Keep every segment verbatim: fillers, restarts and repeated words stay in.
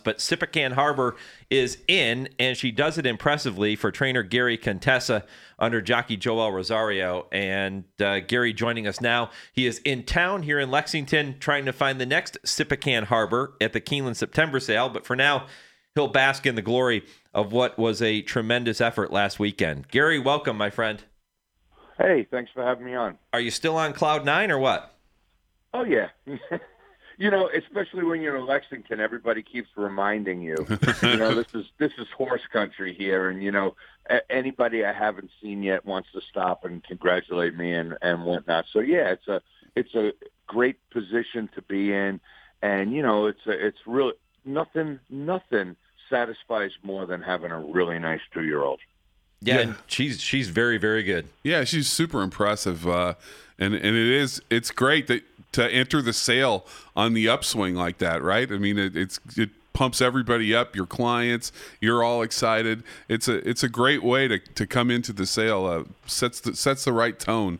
but Sipacan Harbor is in, and she does it impressively for trainer Gary Contessa under jockey Joel Rosario. And uh, Gary joining us now. He is in town here in Lexington trying to find the next Sipacan Harbor at the Keeneland September sale. But for now, he'll bask in the glory of what was a tremendous effort last weekend. Gary, welcome, my friend. Hey, thanks for having me on. Are you still on cloud nine or what? Oh, yeah. You know, especially when you're in Lexington, everybody keeps reminding you, you know, this is this is horse country here. And, you know, a- anybody I haven't seen yet wants to stop and congratulate me and, and whatnot. So, yeah, it's a it's a great position to be in. And, you know, it's a, it's really nothing, nothing satisfies more than having a really nice two-year-old. Yeah, Yeah. and she's she's very, very good. Yeah, she's super impressive, uh, and and it is it's great that to enter the sale on the upswing like that, right? I mean, it, it's it pumps everybody up. Your clients, you're all excited. It's a it's a great way to, to come into the sale. Uh, sets the, sets the right tone.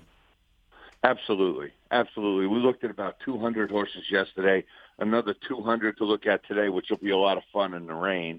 Absolutely, absolutely. We looked at about two hundred horses yesterday. Another two hundred to look at today, which will be a lot of fun in the rain.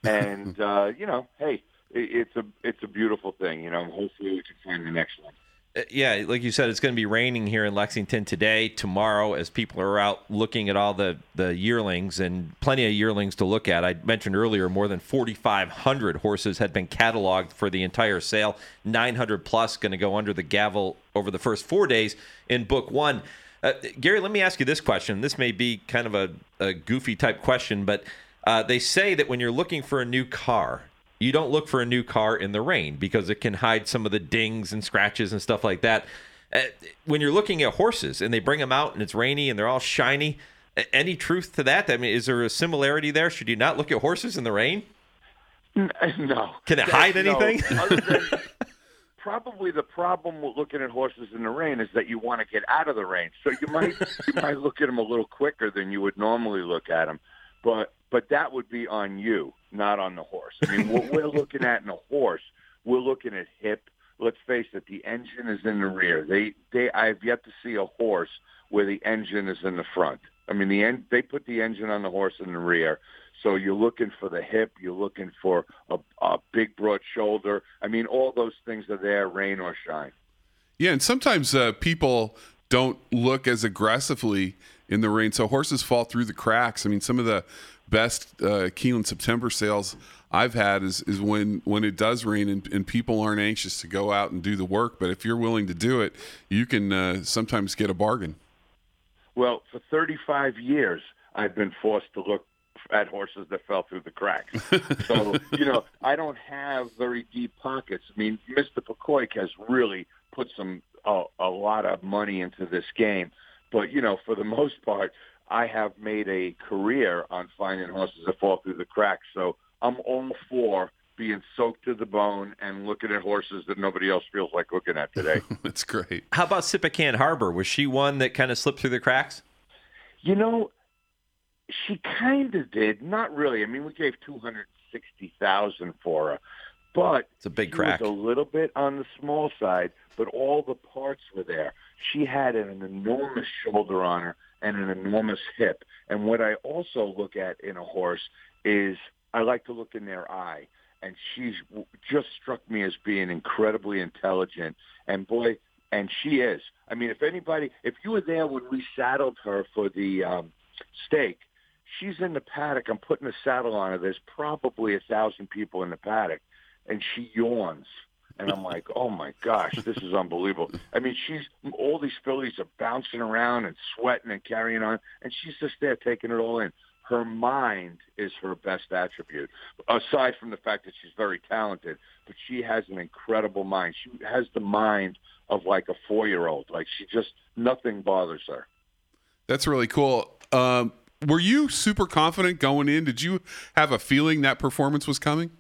And uh, you know, hey. It's a it's a beautiful thing, you know. Hopefully, we can find the next one. Uh, Yeah, like you said, it's going to be raining here in Lexington today, tomorrow, as people are out looking at all the, the yearlings, and plenty of yearlings to look at. I mentioned earlier more than forty-five hundred horses had been cataloged for the entire sale. nine hundred plus going to go under the gavel over the first four days in Book One. Uh, Gary, let me ask you this question. This may be kind of a, a goofy type question, but uh, they say that when you're looking for a new car, you don't look for a new car in the rain because it can hide some of the dings and scratches and stuff like that. Uh, when you're looking at horses and they bring them out and it's rainy and they're all shiny, a- any truth to that? I mean, is there a similarity there? Should you not look at horses in the rain? N- No. Can it hide No. anything? Other than probably the problem with looking at horses in the rain is that you want to get out of the rain. So you might you might look at them a little quicker than you would normally look at them. But but that would be on you, not on the horse. I mean, what we're looking at in a horse, we're looking at hip. Let's face it, the engine is in the rear. They they I've yet to see a horse where the engine is in the front. I mean, the en- they put the engine on the horse in the rear. So you're looking for the hip. You're looking for a, a big, broad shoulder. I mean, all those things are there, rain or shine. Yeah, and sometimes uh, people don't look as aggressively in the rain, so horses fall through the cracks. I mean, some of the best uh, Keeneland September sales I've had is, is when, when it does rain and, and people aren't anxious to go out and do the work. But if you're willing to do it, you can uh, sometimes get a bargain. Well, for thirty-five years, I've been forced to look at horses that fell through the cracks. So, you know, I don't have very deep pockets. I mean, Mister Pekoik has really put some a, a lot of money into this game. But, you know, for the most part, I have made a career on finding horses that fall through the cracks. So I'm all for being soaked to the bone and looking at horses that nobody else feels like looking at today. That's great. How about Sipacan Harbor? Was she one that kind of slipped through the cracks? You know, she kind of did. Not really. I mean, we gave two hundred sixty thousand dollars for her. But It's a big she crack. was a little bit on the small side, but all the parts were there. She had an enormous shoulder on her and an enormous hip. And what I also look at in a horse is I like to look in their eye. And she's just struck me as being incredibly intelligent. And, boy, and she is. I mean, if anybody, if you were there when we saddled her for the um, stake, she's in the paddock. I'm putting a saddle on her. There's probably a thousand people in the paddock. And she yawns. And I'm like, oh, my gosh, this is unbelievable. I mean, she's all these fillies are bouncing around and sweating and carrying on, and she's just there taking it all in. Her mind is her best attribute, aside from the fact that she's very talented, but she has an incredible mind. She has the mind of like a four-year-old. Like she just, nothing bothers her. That's really cool. Um, were you super confident going in? Did you have a feeling that performance was coming?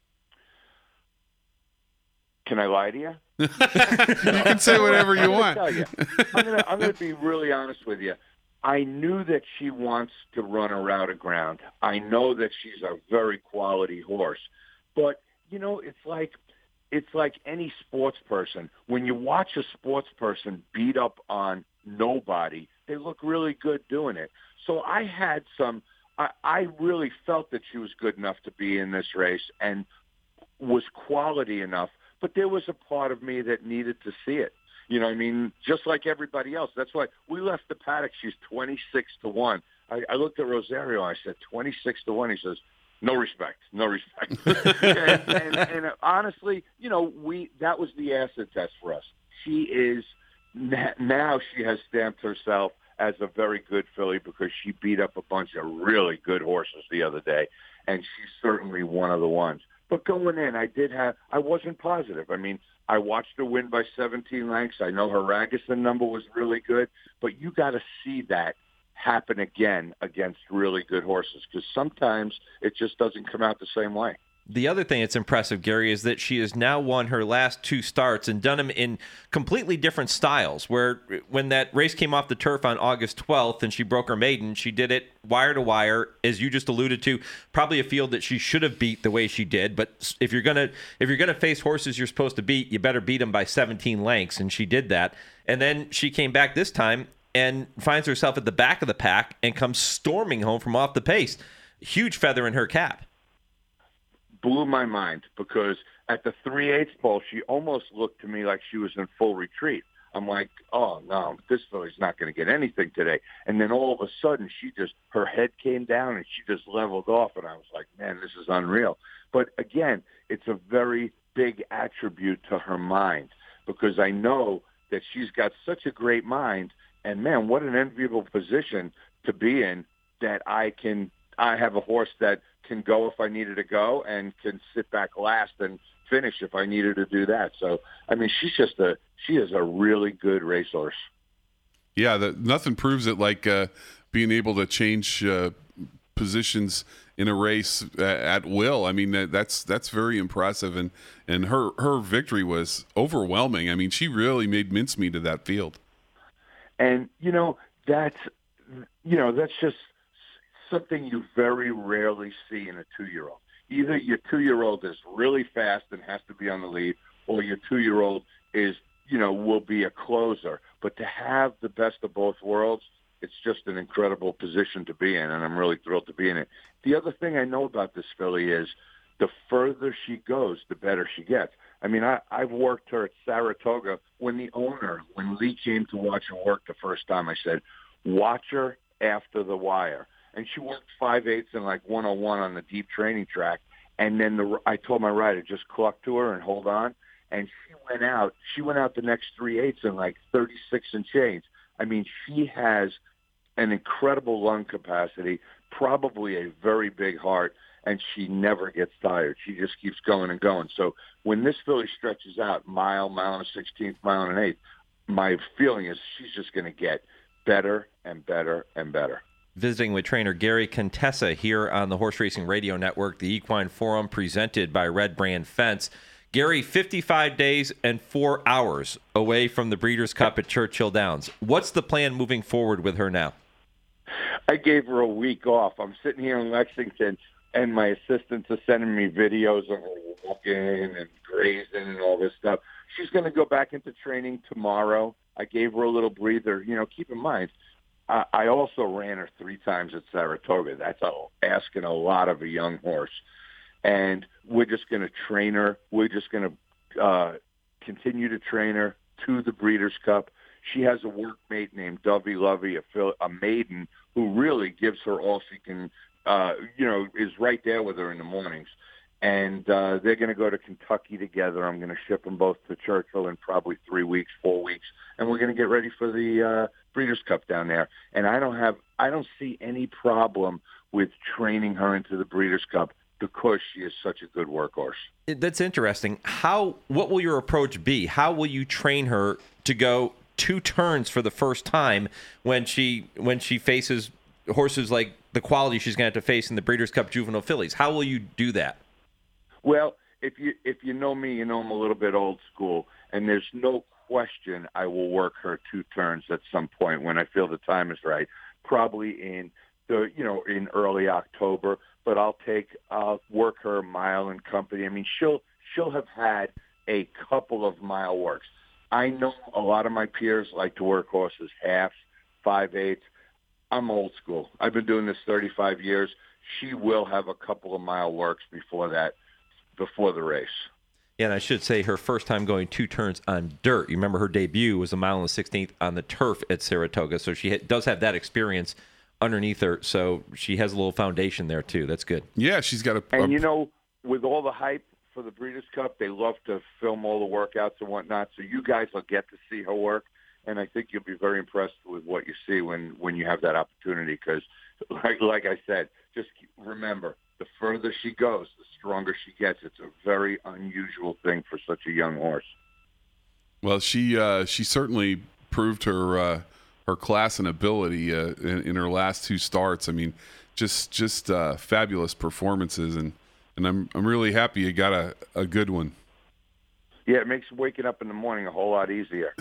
Can I lie to you? You can say whatever you I'm want. Tell you, I'm gonna, I'm gonna be really honest with you. I knew that she wants to run a route of ground. I know that she's a very quality horse, but you know, it's like it's like any sports person. When you watch a sports person beat up on nobody, they look really good doing it. So I had some I, I really felt that she was good enough to be in this race and was quality enough. But there was a part of me that needed to see it. You know, I mean, just like everybody else. That's why we left the paddock. She's twenty-six to one. I, I looked at Rosario. I said, twenty-six to one. He says, no respect, no respect. and, and, and honestly, you know, we that was the acid test for us. She is now she has stamped herself as a very good filly because she beat up a bunch of really good horses the other day, and she's certainly one of the ones. But going in, I did have I wasn't positive. I mean, I watched her win by seventeen lengths. I know her Ragusan number was really good, but you got to see that happen again against really good horses because sometimes it just doesn't come out the same way. The other thing that's impressive, Gary, is that she has now won her last two starts and done them in completely different styles, where when that race came off the turf on August twelfth and she broke her maiden, she did it wire to wire, as you just alluded to, probably a field that she should have beat the way she did. But if you're gonna if you're gonna face horses you're supposed to beat, you better beat them by seventeen lengths, and she did that. And then she came back this time and finds herself at the back of the pack and comes storming home from off the pace. Huge feather in her cap. Blew my mind because at the three-eighths pole, she almost looked to me like she was in full retreat. I'm like, oh, no, this filly's not going to get anything today. And then all of a sudden, she just, her head came down and she just leveled off. And I was like, man, this is unreal. But again, it's a very big attribute to her mind because I know that she's got such a great mind. And, man, what an enviable position to be in that I can, I have a horse that can go if I needed to go and can sit back last and finish if I needed to do that. So, I mean, she's just a, she is a really good racehorse. Yeah, the, nothing proves it like uh, being able to change uh, positions in a race at, at will. I mean, that's that's very impressive, and and her her victory was overwhelming. I mean, she really made mincemeat of that field. And you know that's you know that's just something you very rarely see in a two-year-old. Either your two-year-old is really fast and has to be on the lead, or your two-year-old is, you know, will be a closer. But to have the best of both worlds, it's just an incredible position to be in, and I'm really thrilled to be in it. The other thing I know about this filly is the further she goes, the better she gets. I mean, I, I've worked her at Saratoga. When the owner, when Lee came to watch her work the first time, I said, watch her after the wire. And she worked five-eighths and like one oh one on the deep training track. And then the, I told my rider, just cluck to her and hold on. And she went out. She went out the next three-eighths in like thirty-six and change. I mean, she has an incredible lung capacity, probably a very big heart, and she never gets tired. She just keeps going and going. So when this filly stretches out mile, mile and a sixteenth, mile and an eighth, my feeling is she's just going to get better and better and better. Visiting with trainer Gary Contessa here on the Horse Racing Radio Network, the Equine Forum presented by Red Brand Fence. Gary, fifty-five days and four hours away from the Breeders' Cup at Churchill Downs. What's the plan moving forward with her now? I gave her a week off. I'm sitting here in Lexington, and my assistants are sending me videos of her walking and grazing and all this stuff. She's going to go back into training tomorrow. I gave her a little breather. You know, keep in mind, I also ran her three times at Saratoga. That's a, asking a lot of a young horse. And we're just going to train her. We're just going to uh, continue to train her to the Breeders' Cup. She has a workmate named Dovey Lovey, a, a maiden, who really gives her all she can, uh, you know, is right there with her in the mornings. And uh, they're going to go to Kentucky together. I'm going to ship them both to Churchill in probably three weeks, four weeks. And we're going to get ready for the uh, Breeders' Cup down there. And I don't have, I don't see any problem with training her into the Breeders' Cup because she is such a good workhorse. That's interesting. How, what will your approach be? How will you train her to go two turns for the first time when she, when she faces horses like the quality she's going to have to face in the Breeders' Cup Juvenile Fillies? How will you do that? Well, if you if you know me, you know I'm a little bit old school, and there's no question I will work her two turns at some point when I feel the time is right. Probably in the you know in early October, but I'll take I'll work her mile and company. I mean, she'll she'll have had a couple of mile works. I know a lot of my peers like to work horses halves, five eighths. I'm old school. I've been doing this thirty-five years. She will have a couple of mile works before that, before the race. Yeah, and I should say her first time going two turns on dirt. You remember her debut was a mile and the sixteenth on the turf at Saratoga, so she ha- does have that experience underneath her, so she has a little foundation there too. That's good. Yeah, she's got a... And a you know, with all the hype for the Breeders' Cup, they love to film all the workouts and whatnot, so you guys will get to see her work, and I think you'll be very impressed with what you see when, when you have that opportunity, because like, like I said, just remember, the further she goes, the stronger she gets. It's a very unusual thing for such a young horse. Well, she uh, she certainly proved her uh, her class and ability uh, in, in her last two starts. I mean, just just uh, fabulous performances, and, and I'm I'm really happy you got a, a good one. Yeah, it makes waking up in the morning a whole lot easier.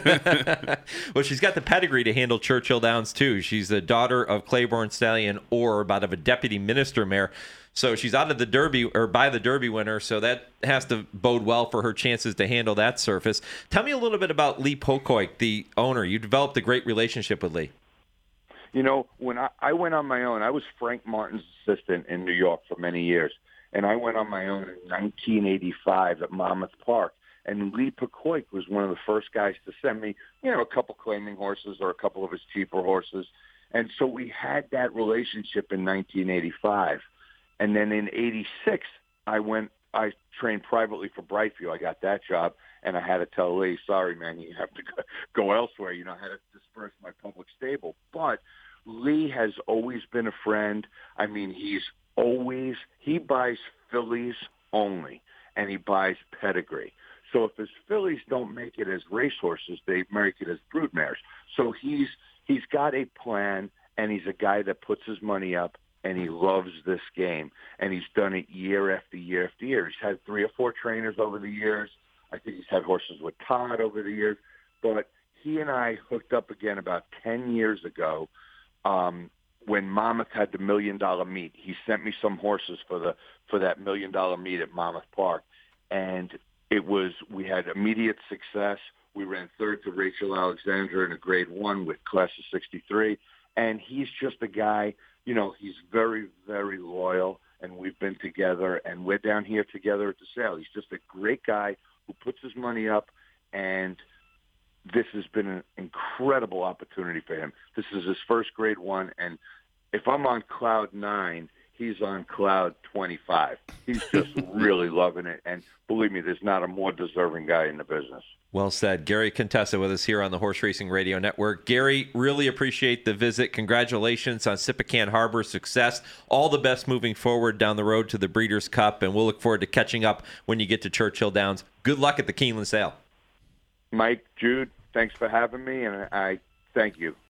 Well, she's got the pedigree to handle Churchill Downs, too. She's the daughter of Claiborne Stallion Orb out of a deputy minister mare. So she's out of the Derby, or by the Derby winner, so that has to bode well for her chances to handle that surface. Tell me a little bit about Lee Pocock, the owner. You developed a great relationship with Lee. You know, when I, I went on my own, I was Frank Martin's assistant in New York for many years. And I went on my own in nineteen eighty-five at Monmouth Park. And Lee Pocock was one of the first guys to send me, you know, a couple claiming horses or a couple of his cheaper horses. And so we had that relationship in nineteen eighty-five. And then in eighty-six, I went, I trained privately for Brightview. I got that job. And I had to tell Lee, sorry, man, you have to go elsewhere. You know, I had to disperse my public stable. But Lee has always been a friend. I mean, he's always, he buys fillies only, and he buys pedigree. So if his fillies don't make it as racehorses, they make it as broodmares. So he's he's got a plan, and he's a guy that puts his money up, and he loves this game. And he's done it year after year after year. He's had three or four trainers over the years. I think he's had horses with Todd over the years. But he and I hooked up again about ten years ago, um, when Monmouth had the million dollar meet. He sent me some horses for the for that million dollar meet at Monmouth Park, and it was we had immediate success. We ran third to Rachel Alexandra in a grade one with class of sixty-three, and he's just a guy. You know, he's very very loyal, and we've been together, and we're down here together at the sale. He's just a great guy who puts his money up, and this has been an incredible opportunity for him. This is his first grade one, and if I'm on cloud nine, he's on cloud twenty-five. He's just really loving it, and believe me, there's not a more deserving guy in the business. Well said. Gary Contessa with us here on the Horse Racing Radio Network. Gary, really appreciate the visit. Congratulations on Sippacan Harbor's success. All the best moving forward down the road to the Breeders' Cup, and we'll look forward to catching up when you get to Churchill Downs. Good luck at the Keeneland sale. Mike, Jude, thanks for having me, and I thank you.